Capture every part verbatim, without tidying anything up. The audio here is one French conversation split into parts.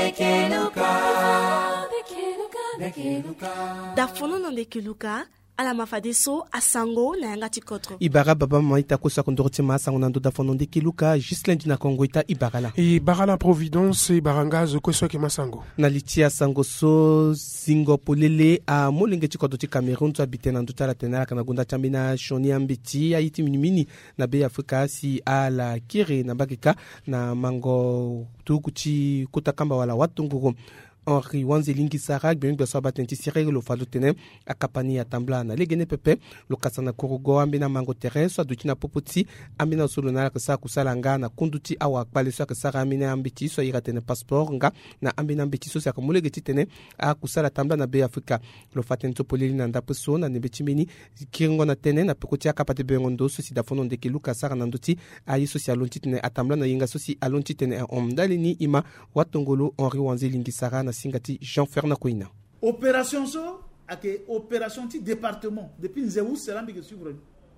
dafono na ndekeluka ala mafadeso asango na yanga tikotro ibara baba maita ko sa kondorti ma sango nando dafono ndekeluka Gislain dina Kongo ita ibara ibara la Providence ibaranga zo ko so ke masango na litia sango so singopolele a molenge tikodo ti Cameroun to habitena nduta la tenala kana gonda chambina shoni ambiti aiti minimini na be Afrika si ala kire na bakika na mango tukuchi kutakamba wala watunguru Henri Wanzelingi Sarak bien que soit batenti siré le falo tene akapani ya tambla na legene pepe lo kasana korogo ambina mango terrain soit dutina popoti ambina solona ka sa kusala nga na kunduti awa pale soit ka sara amina ambiti soit iratene passeport nga na ambina ambiti so sa ka mulege titene a kusala tambla na be Afrika lo fatento polili na ndapo so na nebeti mini kiringo na tene na pekoti akapate bengondo so si dafono ndeke luka sara na nduti ayi so si alonti tene atambla na yinga so si alonti tene omdali ni ima watongolo Henri Wanzelingi Sarak Singati Jean-Fernand Kouina. Opération so, ake opération ti département depuis nzeu selambi ke suivre.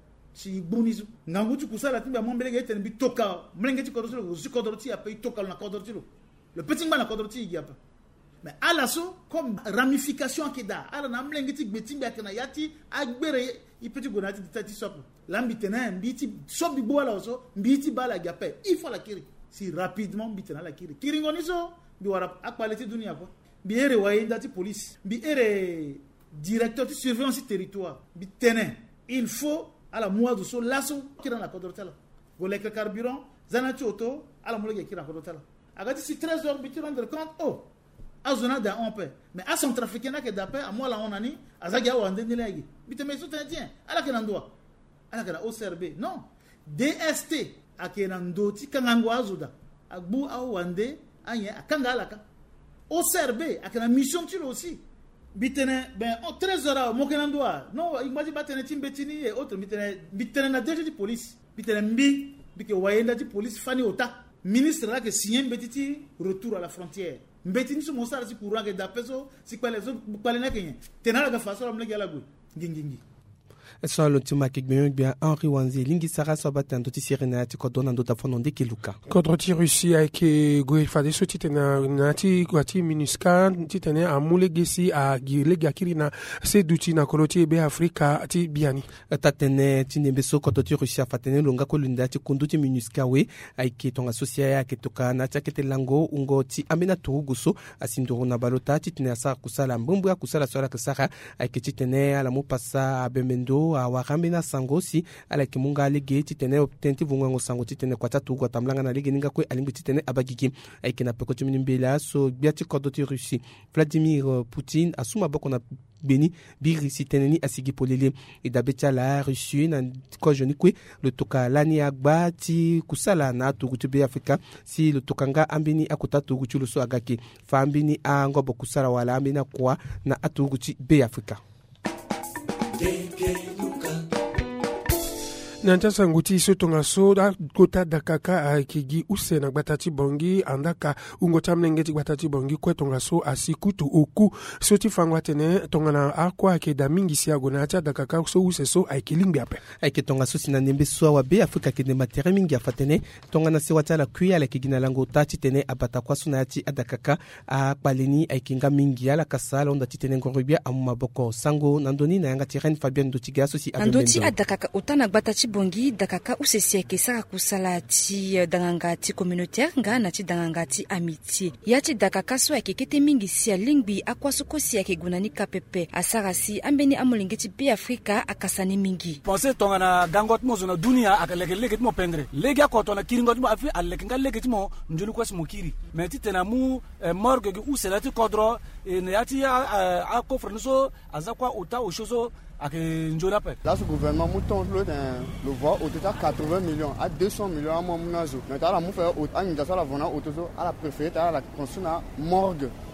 Si bonizu. Ngangu tu kusala timba mombele gete bi toka, mlenge ti kodoro ko zukodoro ti ape toka na kodoro ti lo. Le petit man na kodoro ti gi ape. Mais à la so comme ramification akeda, ala na mlenge ti gbetimba kana yati agbere i petit gonati tati sop. Lambi tena mbiti sop bi boala so, mbiti bala gi ape. Il faut la kiri. Si rapidement mbitena la kiri. Kiri ngonizo bi wara akpaleti dunia quoi bi ere waye ndati police bi ere directeur de surveillance du territoire bi tenen il faut à la mois de so lasso kira na kodortala goleka carburant zanati auto ala mulege kira kodortala agati si treize heures bi tu rendre compte oh azona da on peut mais à son trafiquant que d'après à moi là on ani azagi a wande ni legi bi te mais so tiens ala kana ndo ala kana O C R B non D S T akena ndoti kangango azuda agbu a wande anya akanga alaka O C R B akana mission tilo aussi bitene ben en treize heures mo kenando non imagine batene timbetini et autres bitene bitene na D G de police bitene mbi bike wayenda di police fani ota ministre la que signé betiti retour à la frontière mbetini so mosala si courant que d'apeso si kwale so kwale na kenya tenala ga faso la mlegi ala go ngingingi so l'ultima kigbe bien Henri Wanzelingi Sarak so batendo ti sirena ti kodona ndo dafono ndekeluka kodro ti Russia ke go fade so ti tena na ti kwati minuska ti tene amule gesi a gilegi akirina se duti na koloti be Afrika ti biani tatene ti nembe so kodro ti Russia fatene longa ko lunda ti kundu ti minuska we aike tonga socia ke toka na takete lango ungo ti amena turugu so asindoro na balota ti tene sa kusala mbumbu ya kusala so la kasara aike ti tene ala mo passa abemendo a warambina sango si ala kimunga lege titene obtenti vungo sango titene kwata tu kwa tamlanga na lege ninga kwe alimbi titene abagiki aikina peko timini mbela so biati kodoti Russie Vladimir Poutine asuma boko na beni biri siteneni asigi polele idabecha la Russie na ko joni kwe le toka lani agba ti kusala na tu gutube Afrika si le tokanga ambini akuta tu gutulo so agaki fa ambini a ngobo kusala wala ambina kwa na atu guti be Afrika. Nantasa nguti sotonga soda kota dakaka akigi usena batati bongi andaka ungota mlengeti batati bongi kwetonga so asikutu oku soti fangwa tene tongana akwa ke da mingi sia gonata dakaka so use so aikilimbi ape aiketonga so sinanembe so wa be Afrika ke de materi mingi afatene tongana se watala kuya la kigina lango tati tene abata kwa sunati adakaka a paleni aikinga mingi ala kasala onda titene ngoribia amuma boko sango nandoni na yanga tirene Fabien Dotiga so si abemendo andoti adakaka utana batati bongi dakaka usesi ke saka kusala ti danganga ti communautaire nga na ti danganga ti amitié ya ti dakaka so ke kete mingi sia lingbi akwaso ko sia ke gunani kapepe asara si ambeni amolingi ti be Afrika akasani mingi pensé tongana dangot mo zona dunia akaleke leke mo pendre lege akoto na kiringot mo afi aleke nga leke ti mo njulu ko mo kiri mais ti tena mu morgue gu usela ti kodro ne yati a ko frnuso azakwa uta oshoso. Là, ce gouvernement mouton le voit au total quatre-vingts millions à deux cents millions à mon nazo. Mais à la mouffe, à la vona, à la préfète, à la construire morgue.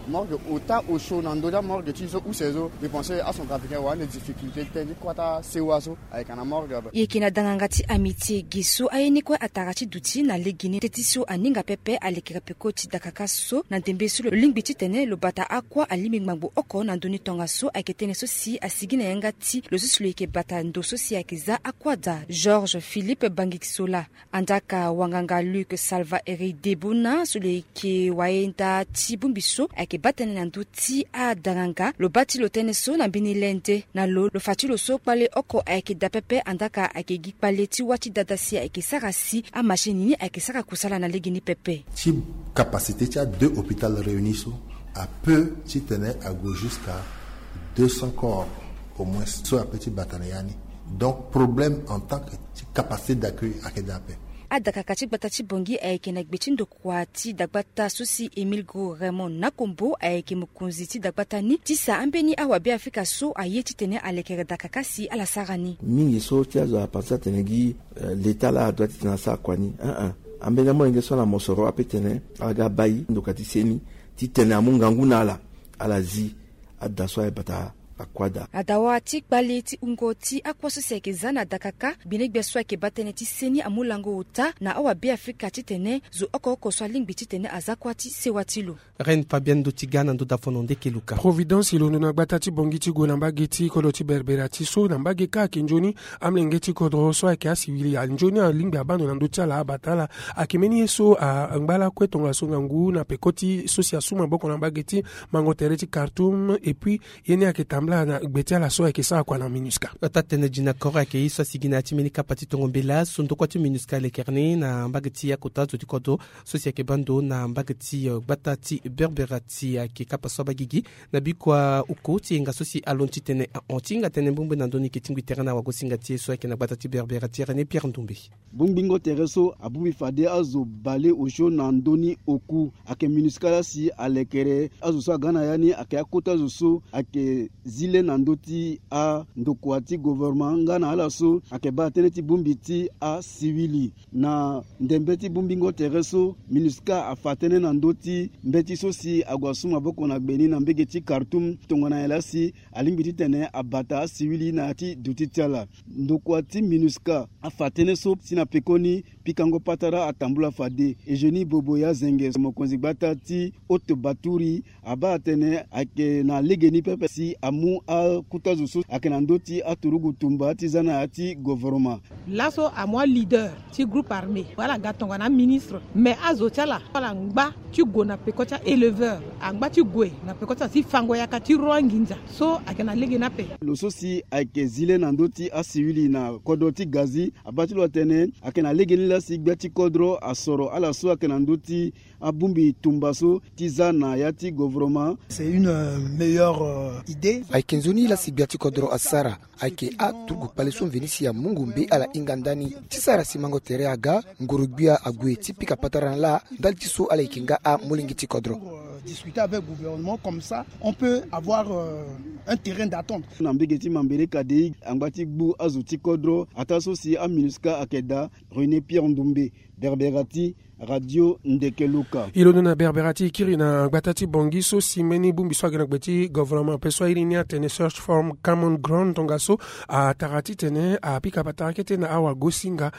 morgue autant au chaud dans d'autres morgue tu so ou sezo de penser à son capitaine ou à des difficultés techniques quoi ta sewaso avec un morgue yekina dangangati amitié giso ayeni kwa atarati duti na legini tetiso aninga pepe alekira pekoti dakakaso na dembesu lo lingbiti tene lo bata akwa alimi ngmangbo oko na ndoni tongaso aketene sosi asigina yangati lo susulu ke bata ndo sosi akiza akwada Georges Philippe Bangiksola andaka wanganga Luc Salva Eri Debuna sule ke waenda tibumbiso ake batene na nduti a danganga lo bati lo teneso na binilende na lo lo fati lo so pale oko ake dapepe andaka ake gikpale ti wati dadasi ake sarasi a machinini ake sara kusala na legini pepe ti capacité ti a deux hôpitaux réunis so à peu ti tenait à go jusqu'à deux cents corps au moins so a petit batanayani donc problème en tant que capacité d'accueil à kedape adaka kati batati bongi ayeke na gbetindo kwati dagbata sosi Emile Go Raymond Nakombo ayeke mukunzi ti dagbatani tisa ambeni awabe Afrika so ayeti tene alekere dakakasi ala sarani mingi so ti azo apansa tenegi l'état là doit être na sa kwani un un ambeni mo ngeso na mosoro apetene aga bayi ndokati seni ti tene amungangu nala ala zi adaso ay bata akwada adawati baleti ungoti akwaso sekezana dakaka binegbe swa ke batene ti seni amulango uta na awa be Afrika titene zo okoko swa lingbi titene azakwati sewatilo Reine Fabienne Dotigana ndo dafononde keluka Providence ilono na batati bongiti go namba geti koloti berberati so namba geka kinjoni amlengeti kodro so ake asivili anjoni lingbi abano na ndotia la batala akimeni so a ngbala kwetonga so ngangu na pekoti association boko namba geti mangotereti Khartoum et puis yene aketam na gbetia la so eke sa kwa na MINUSCA tatene jina kora ke isa sigina timini kapati tongombela sundo kwa ti MINUSCA le kerne na mbagati ya kota zo tikodo sosia ke bando na mbagati batati berberati ya ke kapaso bagigi na bikwa uko ti nga sosi alonti tene ontinga tene mbumbe na ndoni ke tingwi terana wa gosinga ti so ke na batati berberati rene Pierre Ndumbe bumbingo tereso abumi fade azo bale ojo na ndoni oku ake MINUSCA la si alekere azo sa gana yani ake akota zo so ake zile na ndoti a ndokwati gouvernement ngana ala so akeba teneti bumbiti a civili na ndembeti bumbingo tereso MINUSCA afatene na ndoti mbeti sosi agwasuma boko na gbeni na mbegeti Khartoum tongona elasi alimbiti tene abata civili na ati duti tiala ndokwati MINUSCA afatene so sina pekoni pikango patara atambula fade ejeni bobo ya zenge mokonzi batati oto baturi aba tene ake na legeni pepe si amu a kutazu so akena ndoti aturugu tumba tizana ati gouvernement laso a moi leader ti groupe armé voilà gatonga na ministre mais azotala wala ngba ti gona pekota éleveur angba ti gwe na pekota si fango yaka ti roanginza so akena lege na pe lo so si ake zile na ndoti a siwili na kodoti gazi abati lo tene akena lege la si gbati kodro asoro ala so akena ndoti abumbi tumbaso tizana yati gouvernement c'est une euh, meilleure euh, idée aikenzoni la sibiati kodro asara aike a turgu paleson venisi ya mungumbe ala ingandani tisara simango tere aga ngurubia agwe tipika patara la daltiso ala ikinga a mulingiti kodro discuter avec le gouvernement comme ça on peut avoir euh, un terrain d'attente nambegeti mambere kadei angbati gbu azuti kodro ataso si a MINUSCA akeda René Pierre Ndumbe Berberati Radio Ndekeluka ilono na Berberati kiri na batati bongi so simeni bumbi so agena gbeti gouvernement pe so irinia tene search for common ground tongaso a tarati tene a pika patakete na awa gosinga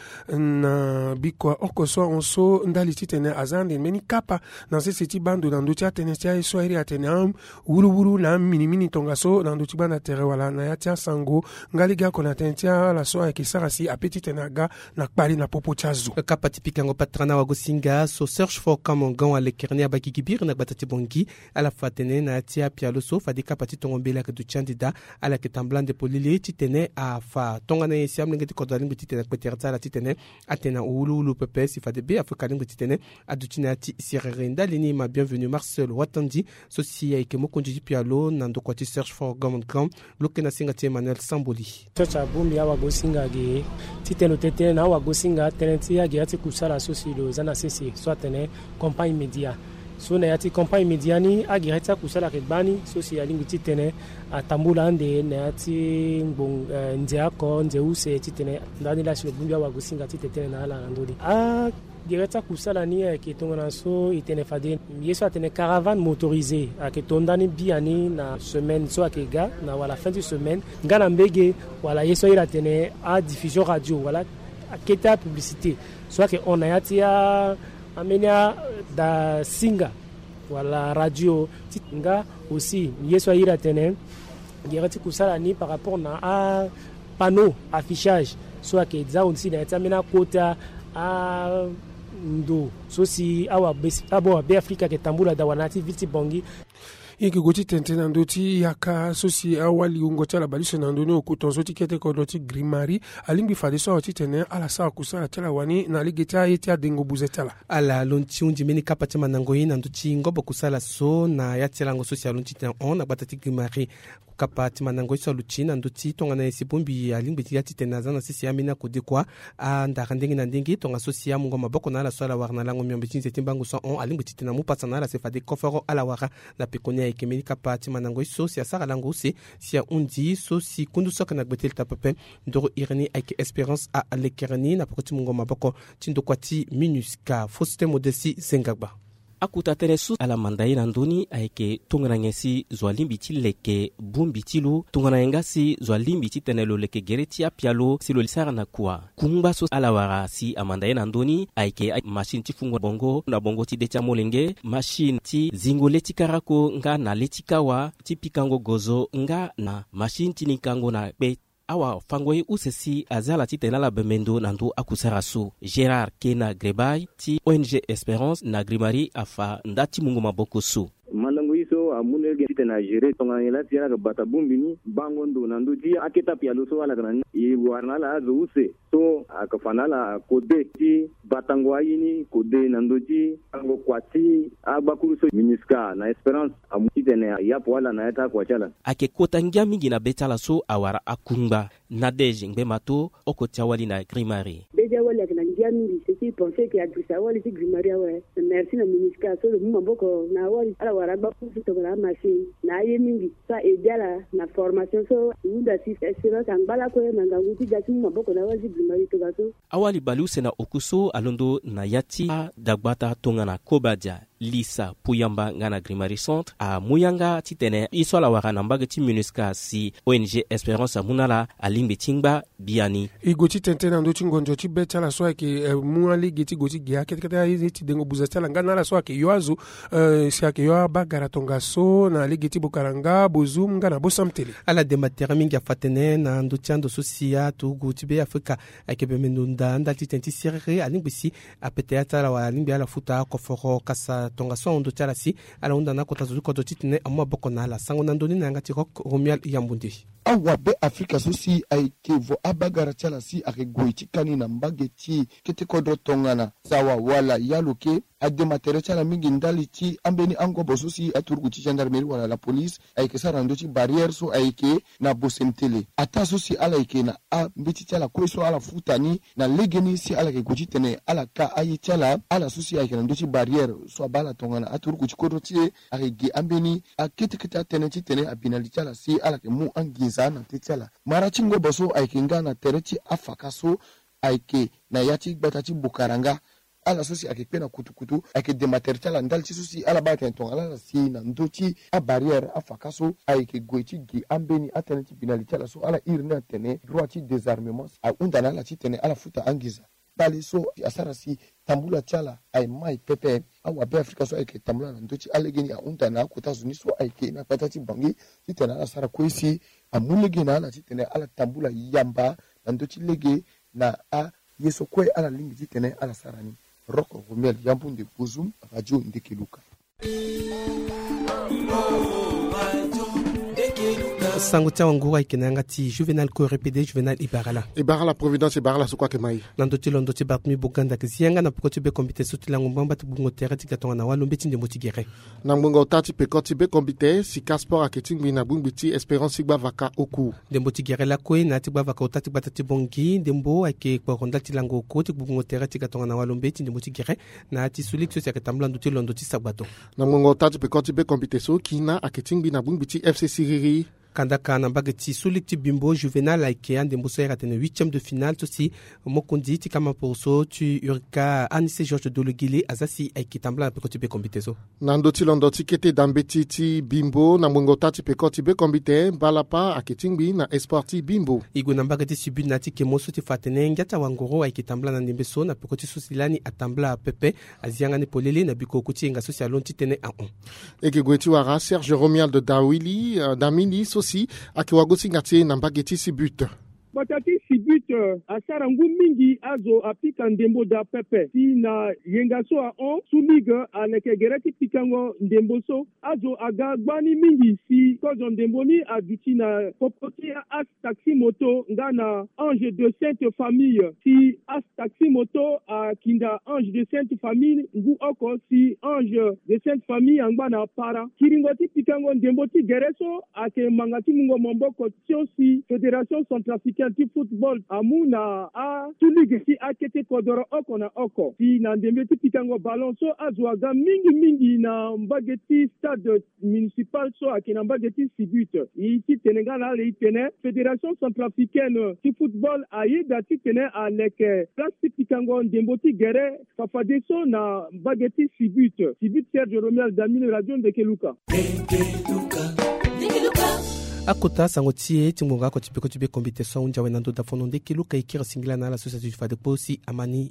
na bikwa okoso onso ndali tene azande meni kapa na seti bando na ndotia tene tia so iri atene am wuru wuru na mini mini tongaso na ndotia bana tere wala na yatia sango ngaliga kona tentia la so ekisarasi apeti tene aga na kpali na popo chazo kapa tipika ngo patrana wa gosinga so search for common ground ale kerne abaki kibir na batati bongi ala fatene na tia pialo so fa dika pati tongombela ke du candida ala ke tamblan de polile titene a fa tongana yesiam ngeti kodali ngeti tene kweterza la titene atena ululu pepe si fa de be afrika ngeti tene adutina ti sirerenda lini ma bienvenue Marcel Watandi so si ay ke mokonji pialo na ndo kwati search for common ground lokena singa ti Emmanuel Samboli search abumbi awa gosinga ge titelo tete na awa gosinga tenenti ya ge ati kusala so si lo zana sisi soit tene campagne média so na yati campagne médiani agireta kusala ke bani so si alingi titene atambula ande na yati ngbong ndia ko nje use titene ndani la shilo bumbi awa gosinga titete na ala ndodi a Direta kusala ni ke tongana so itene fade yeso atene caravane motorisée ake tondani biani na semaine so ake ga na wala fin de semaine ngana mbege wala yeso ira tene a diffusion radio wala aketa publicité so ake on ayatia amenia da singa wala radio nga aussi yeso ira tene direta kusala ni par rapport na a panneau affichage so ake za aussi na tamena kota a ndo so si awa besi abo be Afrika ke tambula da wanati viti bongi iki goti tente na ndoti yaka so si awali ungota la baliso na ndoni okutonzo tikete ko doti grimari alimbi fade so oti tene ala sa kusala tala wani na ligeta yeti adengo buzetala ala lonti unji meni kapati manangoi na ndoti ngobo kusala so na yatela ngo social lonti ten on na batati grimari kapati manango isa luchina nduti tonga na esibumbi alingbi tiati tenaza na sisi amina kodekwa anda kandengi na ndengi tonga sosia mungo maboko na la swala warna lango myombe chinze timbangu so on alingbi titena mu patana la sefade kofero ala wara la pekonia ekemeli kapati manango iso sia sara lango se sia undi so si kundu soka na gbetel tapepe ndoro ireni avec espérance a lekerni na pokoti mungo maboko tindo kwati minuska foste modesi zengagba akuta teresu ala mandai na ndoni aike tungana ngesi zwalimbi leke bumbi tilu tungana ngasi zwalimbi tenelo leke gereti apialo silo lisara na kuwa kumba so ala wara si amandai na ndoni aike machine ti fungwa bongo na bongo ti detia molenge machine ti zingo leti karako nga na leti kawa ti pikango gozo nga na machine ti nikango na be awa fangoi usesi azala ti tenala bemendo nandu akusara so Gérard Kena Grebay ti O N G Espérance na Grimari afa ndati mungu maboko so malango iso amunelge tena gere tonga ela tiara ka bata bumbini bangondo nandu ti aketa pialo so ala kana e warnala azo use so akafanala kode ti batango ayini kode nandu ti ango kwati abakuru so miniska na Espérance amuti tena yapo wala na eta kwa chala ake kota ngia mingi na betala so awara akumba Nadege ngbe mato okotia wali na Grimari deja wali kana ngia mingi c'est qui pensait que adressa wali ti Grimari ouais merci na miniska so le mamboko na wali ala waraba kuto na machine na ye mingi sa ejala na formation so unda si Espérance angala ko na nganguti jasi mamboko na wali Grimari to gaso awali baluse na okuso alondo na yati dagbata tonga na Kobadia Lisa Puyamba ngana Grimari Centre a Muyanga titene isola warana mbage ti MINUSCA si O N G Espérance amunala alimbe tingba biani igoti tente na ndo tingonjo ti betala so ke uh, muali geti goti gia ketekata yiti dengo buzatala ngana la so ke yoazu uh, si ke yo bagara tonga so na ligeti bukaranga bozum ngana bosamtele ala de matera mingi afatene na ndo tiando sosia to goti be Afrika akebe menunda ndati tenti sirre alimbisi apeteata la walimbi ala futa koforo kasa tonga so ndo tiala si ala unda na kota zuko do titne amma boko na la sango na ndoni na ngati rock romial yambundi awa be Afrika sosi aike vo abagara tiala si ake goiti kani na mbageti kete kodro tongana sawa wala yaluke ade matere tiala mingi ndali ti ambeni ango bososi aturgu ti gendarmerie wala la police aike sarando ti barrière so aike na bosemtele ata sosi ala ike na a mbiti tiala kweso ala futani na legeni si ala ke goiti tene ala ka ayi tiala ala sosi aike na ndo ti barrière so bala tongana aturgu ti kodro ti ake ambeni akete kete atene ti tene abinali tiala si ala ke mu angiza na tetiala marachi ngo boso aike ngana tereti afakaso aike na yati batati bukaranga ala sosi ake pena kutukutu ake de materiala ndalti sosi ala ba tenton ala si na ndoti a barrière afakaso aike goiti gi ambeni ateneti binaliti ala so ala irna tene droiti désarmement a undana la tene ala futa angiza bali so asara si tambula tiala ay mai pepe awa be Afrika so aike tambula na ndoti alegeni a undana kota zuni so aike na patati bangi titena ala sara kwesi amulege na ala titene ala tambula yamba na ndoti lege na a yeso kwe ala lingi titene ala sarani roko rumel yambunde buzum radio ndekeluka sango tia wangura ikenanga ti Juvenal ko répété Juvenal Ibarala Ibarala Providence Ibarala so kwa ke mai nando ti londo ti batmi buganda ke zianga na pokoti be komite so ti lango mbamba ti bungo terre ti katonga na walo mbeti ndemo ti gere na mbongo tati pe koti be komite si casport aketing na bungbi ti Espérance sigba vaka oku ndemo ti gere la ko na ti gba vaka otati batati bongi ndembo ake kwa ronda ti lango ko ti bungo terre ti katonga na walo mbeti ndemo ti gere na ti sulik so ke tambla ndo ti londo ti sabato na mbongo tati pe koti be komite so kina aketing na bungbi ti F C Siriri kandaka na mbage ti sulik ti bimbo juvenal ayeke andembo so ere atene huitième de finale so si mokundi ti kama pour so tu urika anise georges dologile aza si ayeke tambla na peko ti be kombite so na ndö ti londo ti kete dambe ti ti bimbo na mbongo ta ti peko ti be kombite mbalapa ayeke ti ngbi na espoir ti bimbo e gue na mbage ti subut na ti kemo so ti fa atene ngia ti awangoro ayeke tambla na ndembe so na peko ti so si lani atambla apepe azianga ni polele na bikoko ti enga so si aloni ti tënë a-un e gue gue ti wara serge romuald de dawili uh, damili so si ayeke wago ti nga ti na mbage ti subut batati sibut asarangu mingi azo apika ndembo da pepe ti na yenga so a on suliga aleke gere ti pikango ndembo so azo aga gbani mingi si kozo ndembo ni aduti na popoti as taxi moto nga na ange de sainte famille si as taxi moto a kinda ange de sainte famille ngu oko si ange de sainte famille angba na para kiringo ti pikango ndembo ti gere so ake manga ti mungo momboko tio si fédération centrafricaine ti football amuna a tulige ti akete kodoro oko na oko ti na ndembe ti pikango ballon so azwaga mingi mingi na mbage ti stade municipal so ayeke na mbage ti sibut e ti tene nga na ale e tene fédération centrafricaine ti football ayeda ti tene aleke place ti pikango ndembo ti gere fafade so na mbage ti sibut sibut serge romuald damile radio ndeke luka akota sango ti e ti ngonga oko ti peko ti be kombite so ahunja wena ndö dafono ndeke luka e kiri singila na ala so si ati fade kpo si amani